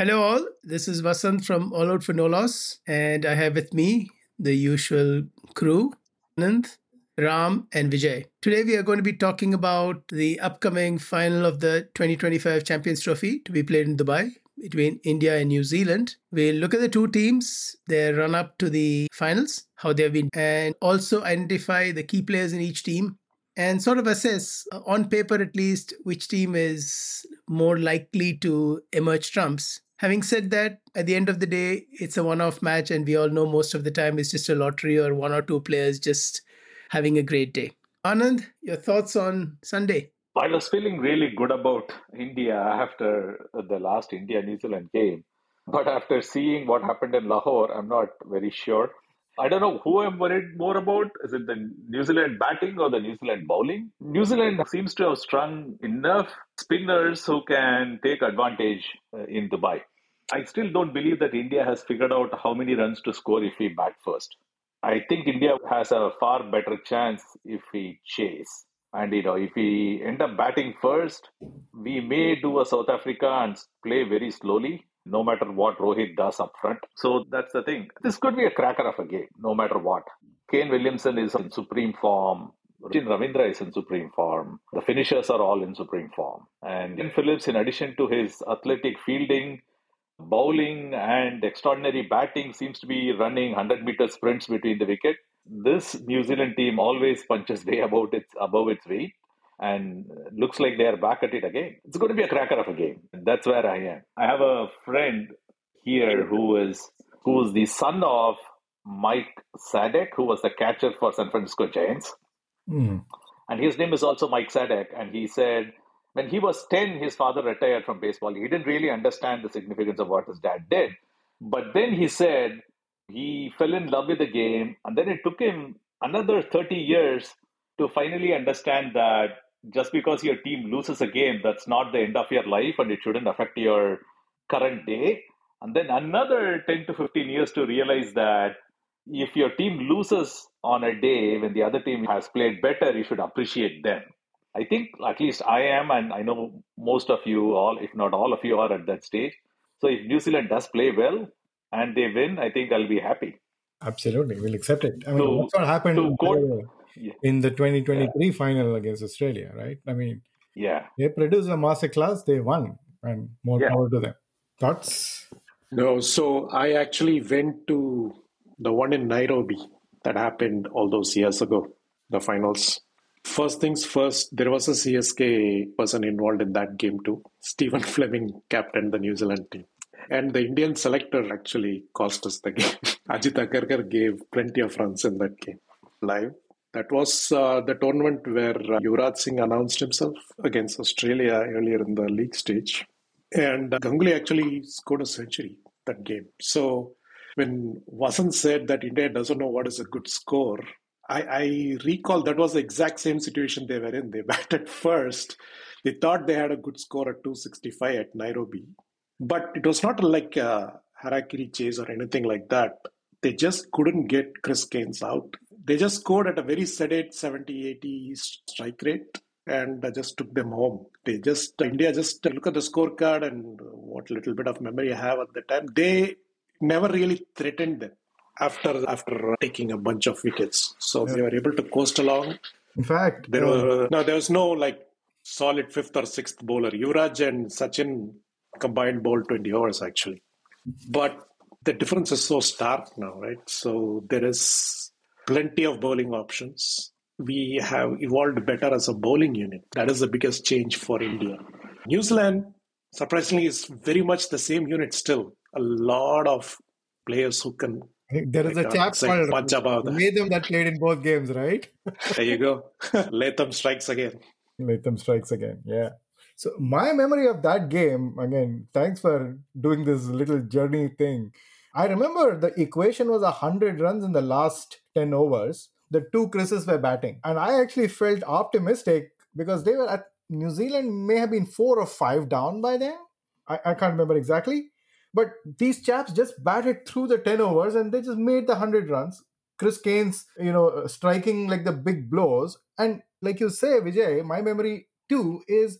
Hello, all. This is Vasant from All Out for No Loss, and I have with me the usual crew Anand, Ram, and Vijay. Today, we are going to be talking about the upcoming final of the 2025 Champions Trophy to be played in Dubai between India and New Zealand. We'll look at the two teams, their run up to the finals, how they've been, and also identify the key players in each team and sort of assess, on paper at least, which team is more likely to emerge trumps. Having said that, at the end of the day, it's a one off match, and we all know most of the time it's just a lottery or one or two players just having a great day. Anand, your thoughts on Sunday? I was feeling really good about India after the last India New Zealand game. But after seeing what happened in Lahore, I'm not very sure. I don't know who I'm worried more about. Is it the New Zealand batting or the New Zealand bowling? New Zealand seems to have strung enough spinners who can take advantage in Dubai. I still don't believe that India has figured out how many runs to score if we bat first. I think India has a far better chance if we chase. And if we end up batting first, we may do a South Africa and play very slowly, no matter what Rohit does up front. So that's the thing. This could be a cracker of a game, no matter what. Kane Williamson is in supreme form. Sachin Ravindra is in supreme form. The finishers are all in supreme form. And Ian Phillips, in addition to his athletic fielding, bowling and extraordinary batting, seems to be running 100-meter sprints between the wicket. This New Zealand team always punches way above its weight, and looks like they are back at it again. It's going to be a cracker of a game. That's where I am. I have a friend here who is the son of Mike Sadek, who was the catcher for San Francisco Giants, Hmm. and his name is also Mike Sadek. And he said when he was 10, his father retired from baseball. He didn't really understand the significance of what his dad did. But then he said he fell in love with the game. And then it took him another 30 years to finally understand that just because your team loses a game, that's not the end of your life and it shouldn't affect your current day. And then another 10 to 15 years to realize that if your team loses on a day when the other team has played better, you should appreciate them. I think at least I am, and I know most of you, all if not all of you, are at that stage. So if New Zealand does play well and they win, I think I'll be happy. Absolutely, we'll accept it. I mean, To that's what happened to quote, yeah, in the yeah, 2023 final against Australia, right? I mean, yeah, they produced a masterclass, they won, and more yeah. power to them. Thoughts? No, so I actually went to the one in Nairobi that happened all those years ago, the finals. First things first, there was a CSK person involved in that game too. Stephen Fleming captained the New Zealand team. And the Indian selector actually cost us the game. Ajit Agarkar gave plenty of runs in that game live. That was the tournament where Yuvraj Singh announced himself against Australia earlier in the league stage. And Ganguly actually scored a century that game. So when Vasant said that India doesn't know what is a good score, I recall that was the exact same situation they were in. They batted first. They thought they had a good score at 265 at Nairobi. But it was not like a Harakiri chase or anything like that. They just couldn't get Chris Gaines out. They just scored at a very sedate 70-80 strike rate and just took them home. India just look at the scorecard and what little bit of memory I have at the time. They never really threatened them after taking a bunch of wickets. So they were able to coast along. In fact, There was no like solid fifth or sixth bowler. Yuvraj and Sachin combined bowled 20 overs actually. But the difference is so stark now, right? So there is plenty of bowling options. We have evolved better as a bowling unit. That is the biggest change for India. New Zealand, surprisingly, is very much the same unit still. A lot of players who can I think there is a chap called punch above that. Latham that played in both games, right? There you go. Latham strikes again. Latham strikes again, yeah. So my memory of that game, again, thanks for doing this little journey thing. I remember the equation was 100 runs in the last 10 overs. The two Chris's were batting. And I actually felt optimistic because they were at New Zealand may have been 4 or 5 down by then. I can't remember exactly. But these chaps just batted through the 10 overs and they just made the 100 runs. Chris Kane's, striking like the big blows. And like you say, Vijay, my memory too is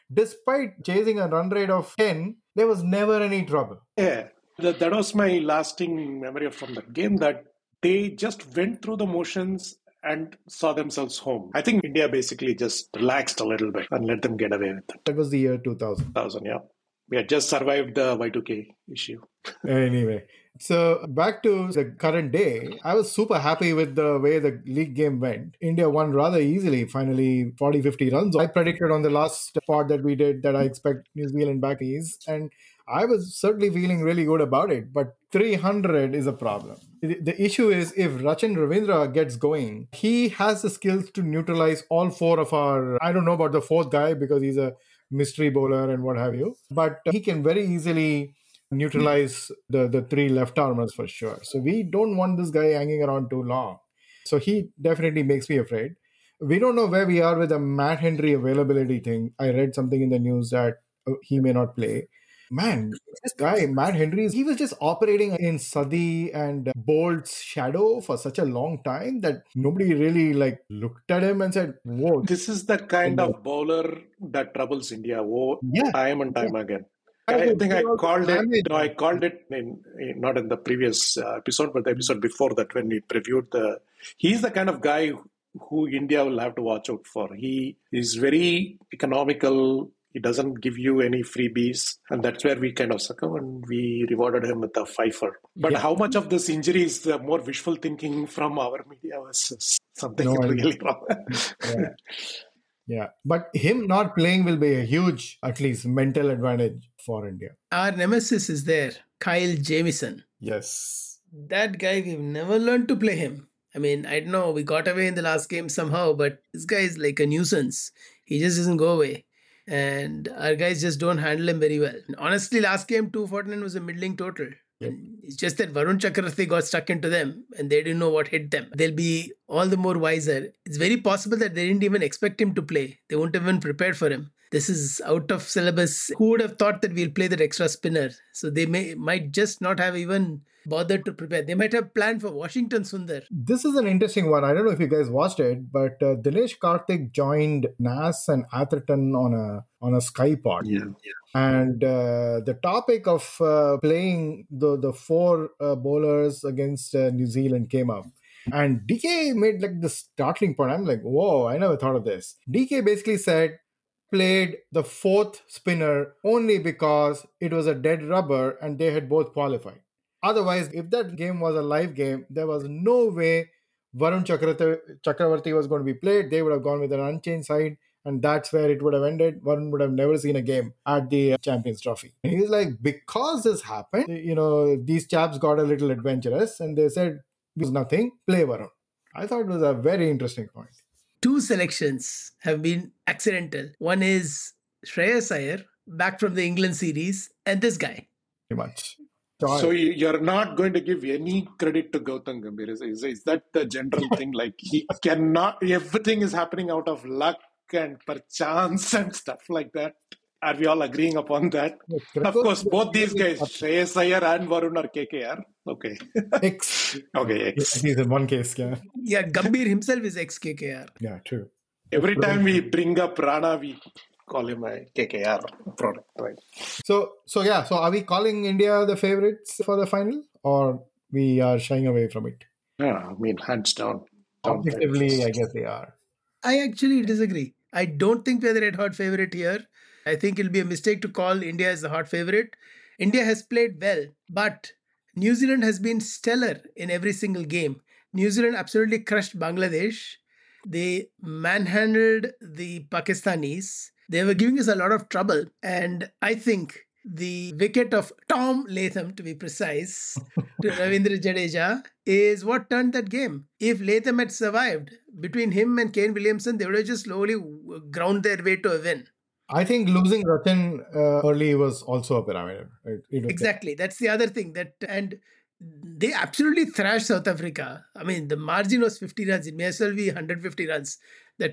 despite chasing a run rate of 10, there was never any trouble. Yeah, that was my lasting memory from the game, that they just went through the motions and saw themselves home. I think India basically just relaxed a little bit and let them get away with it. That was the year 2000. Yeah. We had just survived the Y2K issue. Anyway, so back to the current day, I was super happy with the way the league game went. India won rather easily, finally 40-50 runs. I predicted on the last pod that we did that I expect New Zealand back east, and I was certainly feeling really good about it. But 300 is a problem. The issue is if Rachin Ravindra gets going, he has the skills to neutralize all four of our, I don't know about the fourth guy because he's a mystery bowler and what have you, but he can very easily neutralize the three left armers for sure. So we don't want this guy hanging around too long. So he definitely makes me afraid. We don't know where we are with the Matt Henry availability thing. I read something in the news that he may not play. Man, this guy, Matt Henry, he was just operating in Sadi and Bolt's shadow for such a long time that nobody really looked at him and said, whoa. This is the kind of bowler that troubles India time and time again. I think I called it. I called it not in the previous episode, but the episode before that when we previewed he's the kind of guy who India will have to watch out for. He is very economical. He doesn't give you any freebies, and that's where we kind of succumb, and we rewarded him with a fifer. But how much of this injury is more wishful thinking from our media versus something really wrong? Yeah, but him not playing will be a huge, at least, mental advantage for India. Our nemesis is there, Kyle Jamieson. Yes. That guy, we've never learned to play him. I mean, I don't know, we got away in the last game somehow, but this guy is like a nuisance. He just doesn't go away. And our guys just don't handle him very well. And honestly, last game, 249 was a middling total. Yep. It's just that Varun Chakravarti got stuck into them and they didn't know what hit them. They'll be all the more wiser. It's very possible that they didn't even expect him to play. They won't have been prepared for him. This is out of syllabus. Who would have thought that we'll play that extra spinner? So they might just not have even bothered to prepare. They might have planned for Washington Sundar. This is an interesting one. I don't know if you guys watched it, but Dinesh Karthik joined Nas and Atherton on a Skypod. Yeah. And the topic of playing the four bowlers against New Zealand came up. And DK made the startling point. I'm like, whoa, I never thought of this. DK basically said, played the fourth spinner only because it was a dead rubber and they had both qualified. Otherwise, if that game was a live game, there was no way Varun Chakravarti was going to be played. They would have gone with an unchanged side, and that's where it would have ended. Varun would have never seen a game at the Champions Trophy. And he's like, because this happened, these chaps got a little adventurous, and they said, there's nothing, play Varun. I thought it was a very interesting point. 2 selections have been accidental. One is Shreyas Iyer, back from the England series, and this guy. Pretty much. So you're not going to give any credit to Gautam Gambhir. Is that the general thing? Like he cannot, everything is happening out of luck and perchance and stuff like that. Are we all agreeing upon that? Of course, both these guys, Shreyas Iyer and Varun are KKR. Okay. X. Okay, X. He's in one case, yeah. Yeah, Gambhir himself is ex-KKR. Yeah, true. Every time we bring up Rana, we call him a KKR product, right? So are we calling India the favorites for the final, or we are shying away from it? Yeah, I mean, hands down. Objectively, I guess they are. I actually disagree. I don't think we're the red hot favorite here. I think it'll be a mistake to call India as the hot favorite. India has played well, but New Zealand has been stellar in every single game. New Zealand absolutely crushed Bangladesh. They manhandled the Pakistanis. They were giving us a lot of trouble. And I think the wicket of Tom Latham, to be precise, to Ravindra Jadeja, is what turned that game. If Latham had survived, between him and Kane Williamson, they would have just slowly ground their way to a win. I think losing Rachin early was also a parameter. Exactly. That's the other thing. And they absolutely thrashed South Africa. I mean, the margin was 50 runs. It may as well be 150 runs. That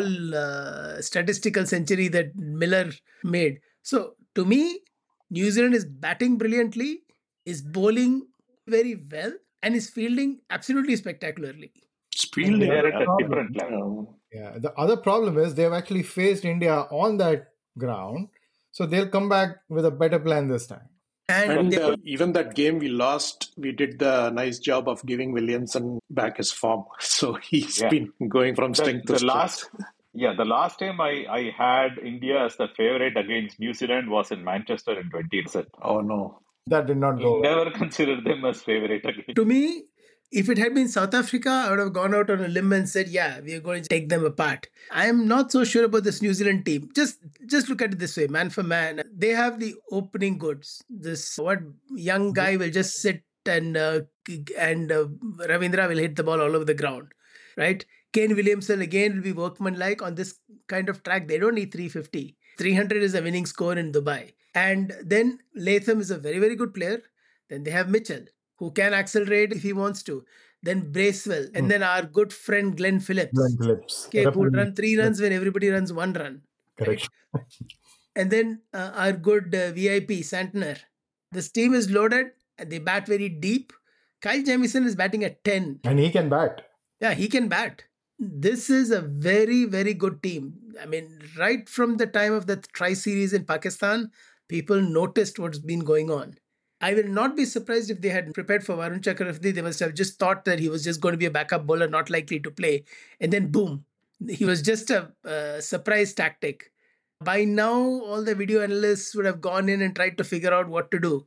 whole statistical century that Miller made. So, to me, New Zealand is batting brilliantly, is bowling very well, and is fielding absolutely spectacularly. They're at a different level. Yeah. The other problem is they've actually faced India on that ground. So they'll come back with a better plan this time. And And even that game we lost, we did the nice job of giving Williamson back his form. So he's Yeah. been going from strength to strength. The last time I had India as the favorite against New Zealand was in Manchester in 2010. Oh no. That did not go well. Never considered them as favorite again. to me, if it had been South Africa, I would have gone out on a limb and said, yeah, we are going to take them apart. I am not so sure about this New Zealand team. Just look at it this way, man for man. They have the opening goods. This what young guy will just sit and Ravindra will hit the ball all over the ground, right? Kane Williamson again will be workmanlike on this kind of track. They don't need 350. 300 is a winning score in Dubai. And then Latham is a very, very good player. Then they have Mitchell, who can accelerate if he wants to. Then Bracewell, and then our good friend Glenn Phillips. Glenn Phillips. Okay, who will run 3 runs when everybody runs 1 run. Correct. And then our good VIP, Santner. This team is loaded, and they bat very deep. Kyle Jamieson is batting at 10. And he can bat. Yeah, he can bat. This is a very, very good team. I mean, right from the time of the tri-series in Pakistan, people noticed what's been going on. I will not be surprised if they had prepared for Varun Chakravarti. They must have just thought that he was just going to be a backup bowler, not likely to play. And then boom, he was just a surprise tactic. By now, all the video analysts would have gone in and tried to figure out what to do.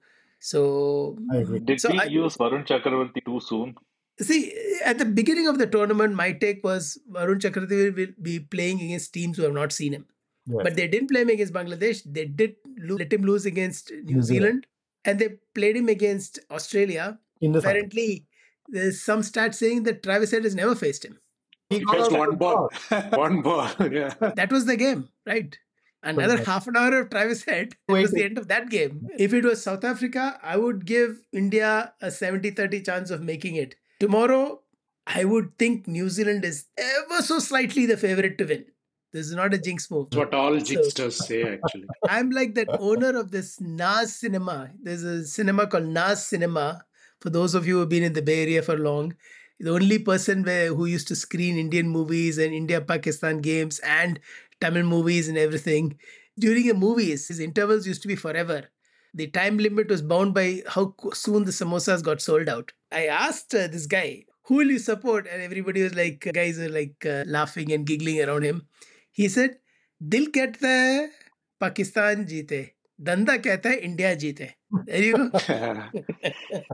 So, I agree. Did we use Varun Chakravarti too soon? see, at the beginning of the tournament, my take was Varun Chakravarti will be playing against teams who have not seen him. Yes. But they didn't play him against Bangladesh. They did let him lose against New Zealand. And they played him against Australia. In the Apparently, there's some stats saying that Travis Head has never faced him. he got Just out one of ball. the One ball. Yeah. That was the game, right? Another half an hour of Travis Head. That was the end of that game. If it was South Africa, I would give India a 70-30 chance of making it. Tomorrow, I would think New Zealand is ever so slightly the favorite to win. This is not a jinx move. That's what all jinxsters say, actually. I'm like that owner of this Nas Cinema. There's a cinema called Nas Cinema. For those of you who have been in the Bay Area for long, the only person who used to screen Indian movies and India-Pakistan games and Tamil movies and everything. During the movies, his intervals used to be forever. The time limit was bound by how soon the samosas got sold out. I asked this guy, who will you support? And everybody was like, guys are like laughing and giggling around him. He said, Dil kehta hai Pakistan jeete. Danda kehta hai India jeete. There you go.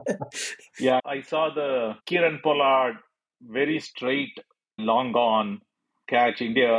Yeah, I saw the Kieran Pollard very straight, long on catch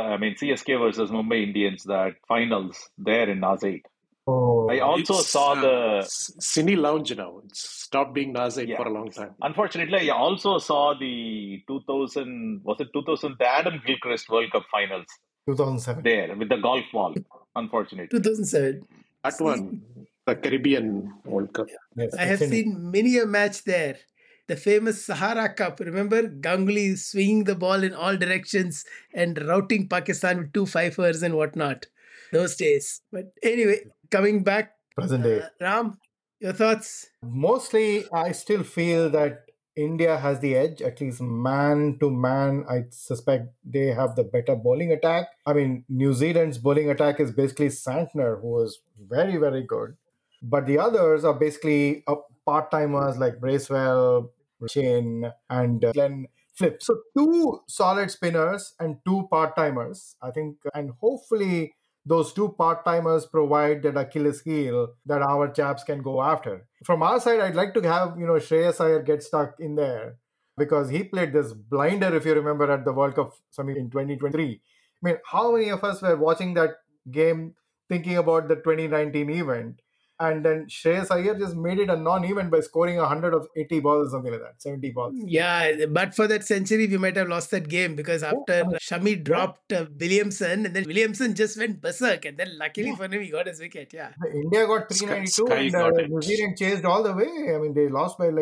CSK versus Mumbai Indians, that finals there in Nas 8. Oh, I also saw the Cine Lounge now. It's stopped being Nas 8 for a long time. Unfortunately, I also saw the 2000, was it 2000, the Adam Gilchrist World Cup finals 2007. there with the golf ball, unfortunately. 2007. That one, the Caribbean World Cup. Yes, I have seen many a match there. The famous Sahara Cup. Remember Ganguly swinging the ball in all directions and routing Pakistan with 2 fifers and whatnot. Those days. But anyway, coming back, present day. Ram, your thoughts? Mostly, I still feel that India has the edge, at least man to man. I suspect they have the better bowling attack. I mean, New Zealand's bowling attack is basically Santner, who was very, very good. But the others are basically part-timers like Bracewell, Chin, and Glenn Phillips. So 2 solid spinners and 2 part-timers, I think, and hopefully those 2 part-timers provide that Achilles heel that our chaps can go after. From our side, I'd like to have, Shreyas Iyer get stuck in there because he played this blinder, if you remember, at the World Cup in 2023. I mean, how many of us were watching that game thinking about the 2019 event? And then Shreyas Iyer just made it a non-event by scoring 180 balls or something like that, 70 balls. Yeah, but for that century, we might have lost that game because after Shami dropped Williamson, and then Williamson just went berserk. And then luckily for him, he got his wicket. Yeah. India got 392 and New Zealand chased all the way. I mean, they lost by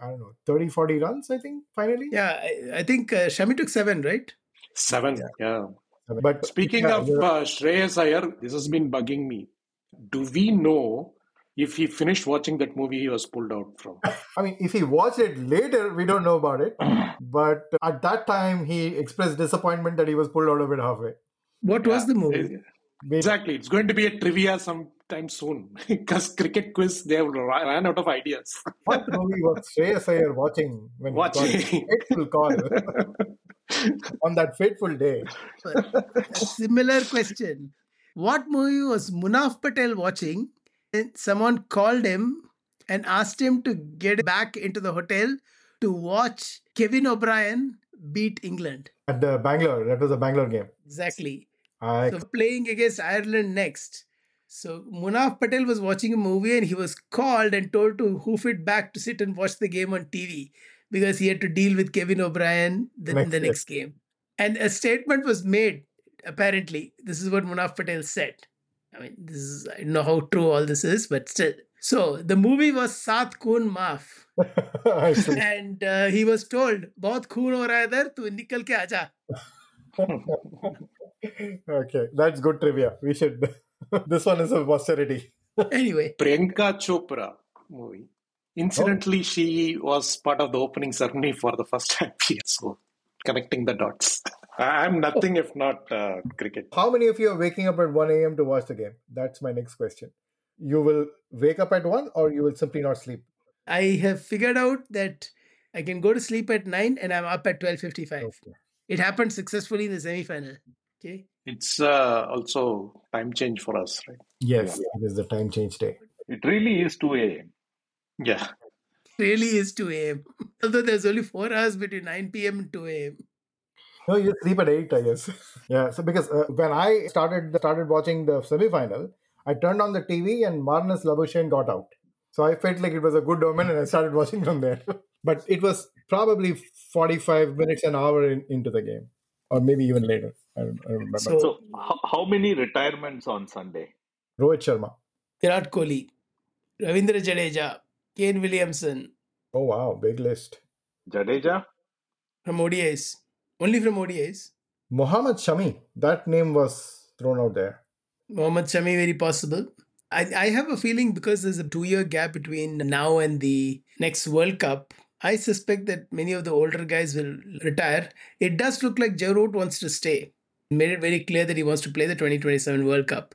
30, 40 runs, I think, finally. Yeah, I think Shami took 7, right? 7, yeah. But speaking of Shreyas Iyer, this has been bugging me. Do we know if he finished watching that movie he was pulled out from? I mean, if he watched it later, we don't know about it. But at that time, he expressed disappointment that he was pulled out of it halfway. What was the movie? Exactly. It's going to be a trivia sometime soon because cricket quiz, they have ran out of ideas. What movie was Shreyas Iyer watching when he got his Watching. fateful call on that fateful day? A similar question. What movie was Munaf Patel watching? And someone called him and asked him to get back into the hotel to watch Kevin O'Brien beat England. At the Bangalore, that was a Bangalore game. Exactly. I So playing against Ireland next. So Munaf Patel was watching a movie and he was called and told to hoof it back to sit and watch the game on TV because he had to deal with Kevin O'Brien the Next next game. And a statement was made, apparently. This is what Munaf Patel said. I mean, I don't know how true all this is, but still. So the movie was Saath Khoon Maaf. I see. And he was told, बहुत खून हो रहा है इधर, तू निकल के आजा. Okay, that's good trivia. We should. This one is a posterity. Anyway, Priyanka Chopra movie. Incidentally, she was part of the opening ceremony for the first IPL. So, connecting the dots. I'm nothing if not cricket. How many of you are waking up at 1 a.m. to watch the game? That's my next question. You will wake up at 1 or you will simply not sleep? I have figured out that I can go to sleep at 9 and I'm up at 12:55. Okay. It happened successfully in the semi-final. Okay. It's also time change for us, right? Yes, it is the time change day. It really is 2 a.m. Yeah. Really is 2 a.m. Although there's only 4 hours between 9 p.m. and 2 a.m. No, you sleep at 8, I guess. Yeah, so because when I started watching the semi-final, I turned on the TV and Marnus Labuschagne got out. So I felt like it was a good omen and I started watching from there. But it was probably 45 minutes, an hour into the game. Or maybe even later. I don't remember. So how many retirements on Sunday? Rohit Sharma. Virat Kohli, Ravindra Jadeja, Kane Williamson. Oh, wow. Big list. Jadeja? From ODIs. Only from ODIs. Mohammad Shami. That name was thrown out there. Mohammad Shami, very possible. I have a feeling because there's a 2-year gap between now and the next World Cup, I suspect that many of the older guys will retire. It does look like Joe Root wants to stay. He made it very clear that he wants to play the 2027 World Cup.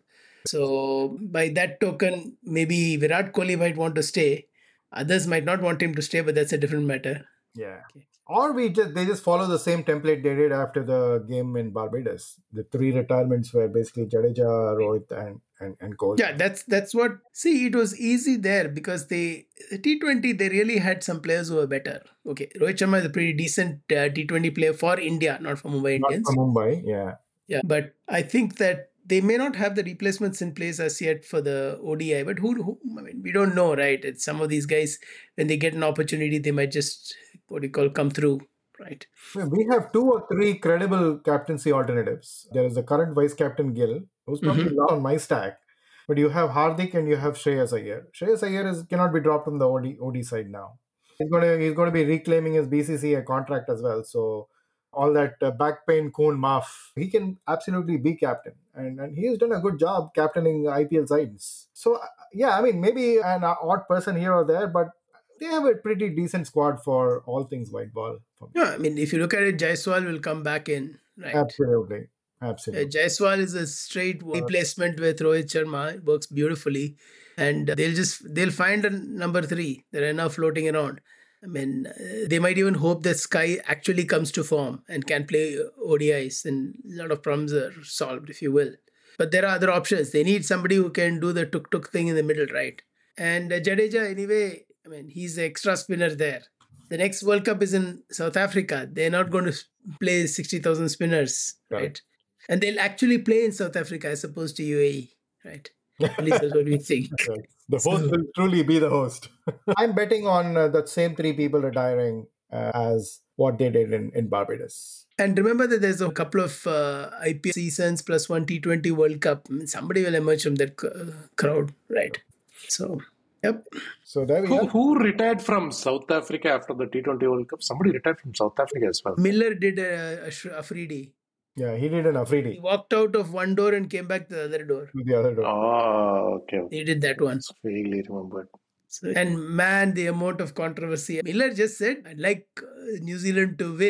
So by that token, maybe Virat Kohli might want to stay. Others might not want him to stay, but that's a different matter. Yeah. Okay. Or they just follow the same template they did after the game in Barbados. The 3 retirements were basically Jadeja, Rohit, and Kohli. Yeah, that's what. See, it was easy there because the T20 they really had some players who were better. Okay, Rohit Sharma is a pretty decent T20 player for India, not for Mumbai Not Indians. from Mumbai, yeah. Yeah, but I think that they may not have the replacements in place as yet for the ODI. But who I mean, we don't know, right? It's some of these guys, when they get an opportunity, they might just come through, right? We have 2 or 3 credible captaincy alternatives. There is the current vice captain Gill, who's probably not on my stack. But you have Hardik and you have Shreyas Iyer. Shreyas Iyer cannot be dropped from the OD side now. He's going to be reclaiming his BCCI contract as well. So all that back pain, Khoon Maaf, he can absolutely be captain. And he has done a good job captaining IPL sides. So, yeah, I mean, maybe an odd person here or there, but they have a pretty decent squad for all things white ball. Yeah, I mean, if you look at it, Jaiswal will come back in, right? Absolutely. Jaiswal is a straight replacement with Rohit Sharma. It works beautifully. And they'll find a number 3. There are enough floating around. I mean, they might even hope that Sky actually comes to form and can play ODIs, and a lot of problems are solved, if you will. But there are other options. They need somebody who can do the tuk-tuk thing in the middle, right? And Jadeja, anyway, I mean, he's the extra spinner there. The next World Cup is in South Africa. They're not going to play 60,000 spinners, right? And they'll actually play in South Africa as opposed to UAE, right? At least that's what we think. The host will truly be the host. I'm betting on that same 3 people retiring as what they did in Barbados. And remember that there's a couple of IPL seasons plus 1 T20 World Cup. I mean, somebody will emerge from that crowd, right? So, yep. So there we go. Who retired from South Africa after the T20 World Cup? Somebody retired from South Africa as well. Miller did a Afridi. Yeah, he did an Afridi. He walked out of one door and came back to the other door. To the other door. Oh, okay. He did that one. It's vaguely remembered. So, and man, the amount of controversy. Miller just said, I'd like New Zealand to win.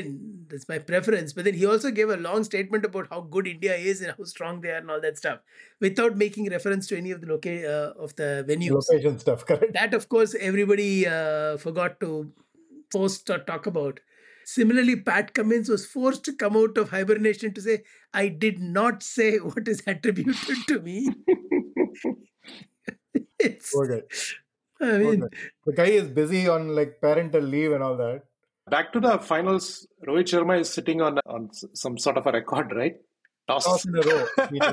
That's my preference. But then he also gave a long statement about how good India is and how strong they are and all that stuff, without making reference to any of the of the venues. Location stuff, correct? That, of course, everybody forgot to post or talk about. Similarly, Pat Cummins was forced to come out of hibernation to say, I did not say what is attributed to me. It's, Okay. I mean, The guy is busy on like parental leave and all that. Back to the finals, Rohit Sharma is sitting on some sort of a record, right? Toss in a row.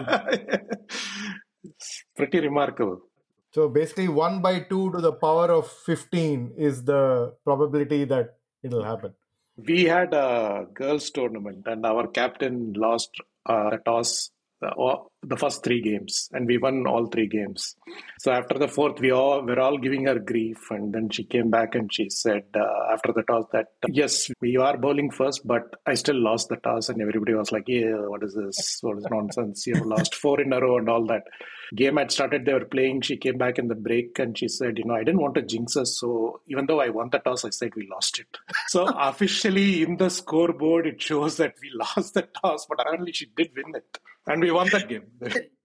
It's pretty remarkable. So basically 1/2 to the power of 15 is the probability that it'll happen. We had a girls' tournament, and our captain lost a toss the first 3 games, and we won all 3 games. So after the fourth, we're all giving her grief, and then she came back and she said after the toss that yes, we are bowling first, but I still lost the toss, and everybody was like, "Yeah, what is this? What is nonsense? You lost 4 in a row and all that." Game had started, they were playing. She came back in the break and she said, I didn't want to jinx us, so even though I won the toss, I said we lost it. So officially in the scoreboard, it shows that we lost the toss, but apparently she did win it. And we won that game.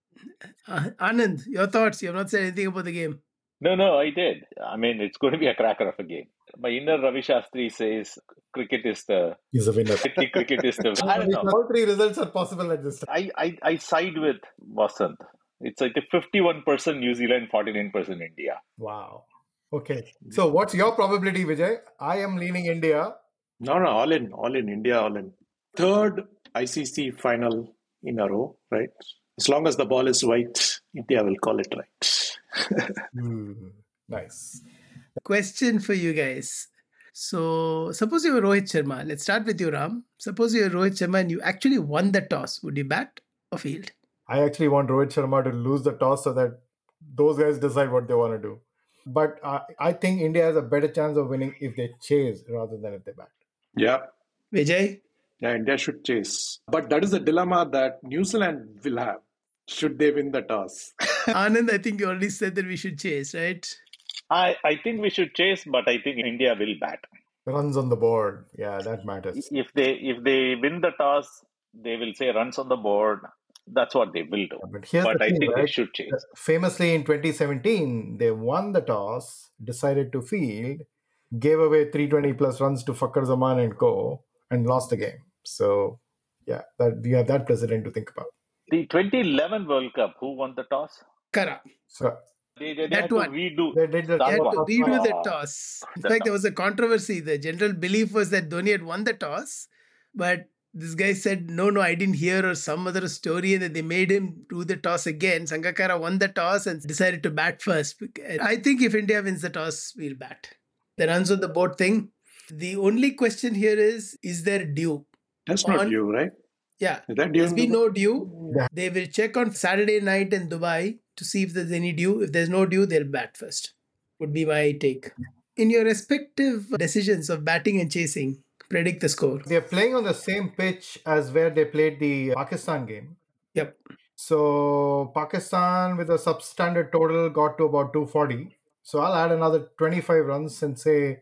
Anand, your thoughts? You have not said anything about the game. No, I did. I mean, it's going to be a cracker of a game. My inner Ravi Shastri says cricket is the... He's a winner. cricket is the... I don't know. All 3 results are possible at this time. I side with Vasant. It's like a 51% New Zealand, 49% India. Wow. Okay. So what's your probability, Vijay? I am leaning India. No, all in, India, all in. 3rd ICC final in a row, right? As long as the ball is white, India will call it right. Nice. Question for you guys. So suppose you're Rohit Sharma. Let's start with you, Ram. Suppose you're Rohit Sharma and you actually won the toss. Would you bat or field? I actually want Rohit Sharma to lose the toss so that those guys decide what they want to do. But I think India has a better chance of winning if they chase rather than if they bat. Yeah. Vijay? Yeah, India should chase. But that is the dilemma that New Zealand will have. Should they win the toss? Anand, I think you already said that we should chase, right? I think we should chase, but I think India will bat. Runs on the board. Yeah, that matters. If they win the toss, they will say runs on the board. That's what they will do. But I think they should chase. Famously in 2017, they won the toss, decided to field, gave away 320 plus runs to Fakhar Zaman and co, and lost the game. So, yeah, we have that precedent to think about. The 2011 World Cup, who won the toss? Kara. So, They had to redo. They did They had to redo the toss. In fact, there was a controversy. The general belief was that Dhoni had won the toss, but this guy said, no, I didn't hear, or some other story, and that they made him do the toss again. Sangakkara won the toss and decided to bat first. I think if India wins the toss, we'll bat. The runs on the board thing. The only question here is there dew? That's not dew, right? Yeah. Is that dew? There's been no dew. Yeah. They will check on Saturday night in Dubai to see if there's any dew. If there's no dew, they'll bat first. Would be my take. In your respective decisions of batting and chasing, predict the score. They're playing on the same pitch as where they played the Pakistan game. Yep. So Pakistan with a substandard total got to about 240. So I'll add another 25 runs and say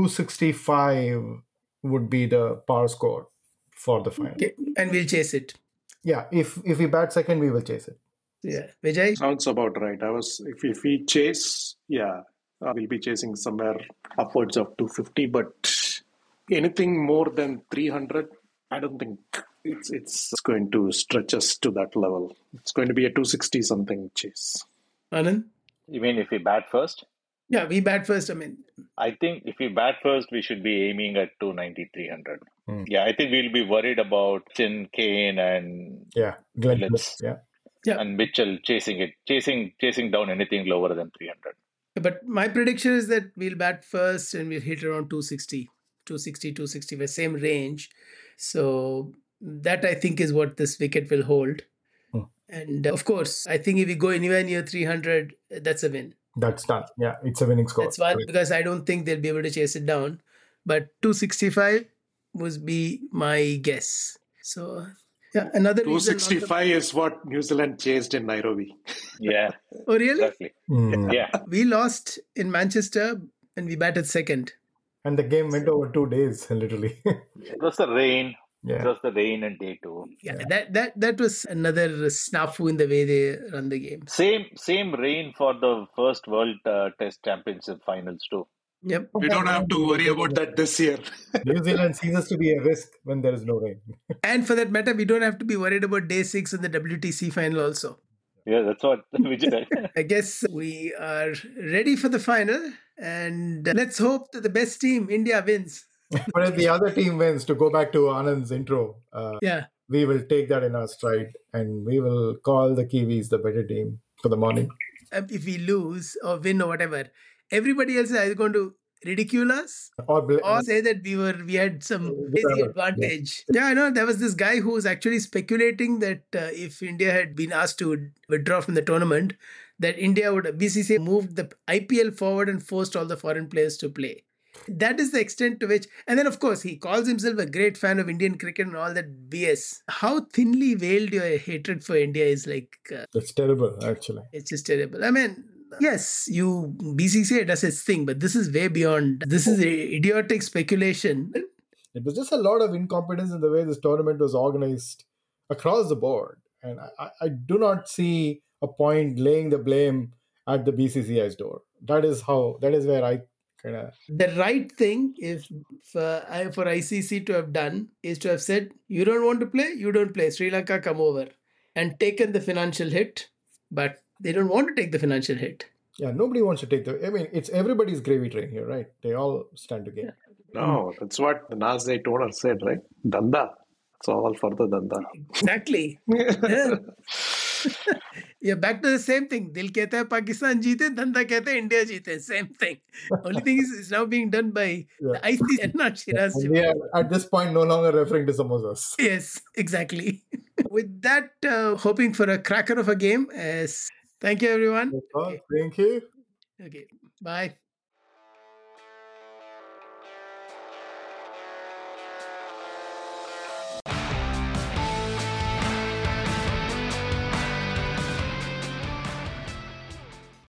265 would be the power score for the final. Okay. And we'll chase it. Yeah, if we bat second, we will chase it. Yeah. Vijay? Sounds about right. If we chase, we'll be chasing somewhere upwards of 250, but anything more than 300, I don't think it's going to stretch us to that level. It's going to be a 260 something chase. Anand? You mean if we bat first? Yeah, we bat first. I think if we bat first, we should be aiming at 290, 300. Yeah, I think we'll be worried about Chin, Kane, and Glenn Phillips, and Mitchell chasing down anything lower than 300. But my prediction is that we'll bat first and we'll hit around 260, 265, same range. So that I think is what this wicket will hold. And of course, I think if we go anywhere near 300, that's a win. That's done. Yeah, it's a winning score. That's why, because I don't think they'll be able to chase it down. But 265 would be my guess. So, another 265 is what New Zealand chased in Nairobi. Yeah. Oh, really? Exactly. Yeah. We lost in Manchester and we batted second. And the game went over 2 days, literally. It was the rain. It Yeah. was the rain and day two. Yeah, that was another snafu in the way they run the games. Same rain for the first World Test Championship finals too. Yep. We don't have to worry about that this year. New Zealand ceases to be a risk when there is no rain. And for that matter, we don't have to be worried about day 6 in the WTC final also. Yeah, that's what Vijay said. I guess we are ready for the final, and let's hope that the best team, India, wins. But if the other team wins, to go back to Anand's intro, Yeah. we will take that in our stride and we will call the Kiwis the better team for the morning. If we lose or win or whatever, everybody else is either going to ridicule us or say that we had some crazy advantage. Yeah, I know there was this guy who was actually speculating that if India had been asked to withdraw from the tournament, that BCCI moved the IPL forward and forced all the foreign players to play. That is the extent to which, and then of course he calls himself a great fan of Indian cricket and all that BS. How thinly veiled your hatred for India is, like, It's terrible, actually. it's just terrible. I mean, yes, BCCI does its thing, but this is way beyond. This is idiotic speculation. It was just a lot of incompetence in the way this tournament was organized across the board. And I do not see a point laying the blame at the BCCI's door. That is where I kind of... The right thing is for ICC to have done is to have said, you don't want to play, you don't play. Sri Lanka, come over. And taken the financial hit, but they don't want to take the financial hit. Yeah, nobody wants to take the... I mean, it's everybody's gravy train here, right? They all stand to gain. No, that's what the last day owner said, right? Danda. It's all for the Danda. Exactly. Yeah. Yeah, back to the same thing. Dil kehta hai Pakistan jeete, Danda kehta hai India jeete. Same thing. Only thing is, it's now being done by the ICC and not Shiraz. And we are at this point no longer referring to samosas. Yes, exactly. With that, hoping for a cracker of a game. Thank you, everyone. Thank you. Okay, bye.